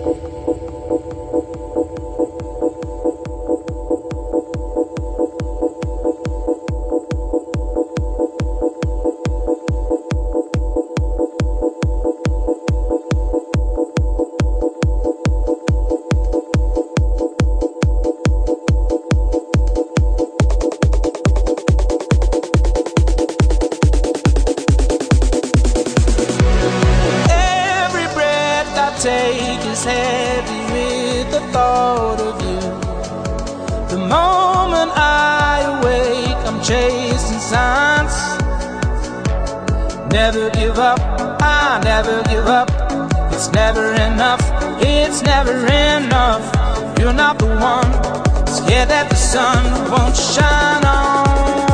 Take is heavy with the thought of you. The moment I awake, I'm chasing signs. Never give up, I never give up. It's never enough, it's never enough. You're not the one, scared that the sun won't shine on